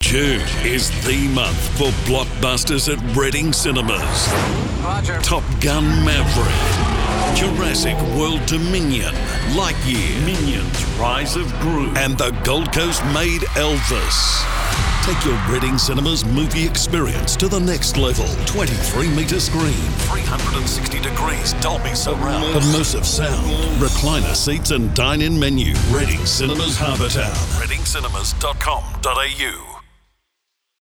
June is the month for blockbusters at Reading Cinemas. Roger. Top Gun Maverick, Jurassic World Dominion, Lightyear, Minions Rise of Gru, and the Gold Coast made Elvis. Take your Reading Cinemas movie experience to the next level. 23-metre screen, 360 degrees Dolby Surround, immersive sound, recliner seats and dine-in menu. Reading Cinemas Harbour Town. readingcinemas.com.au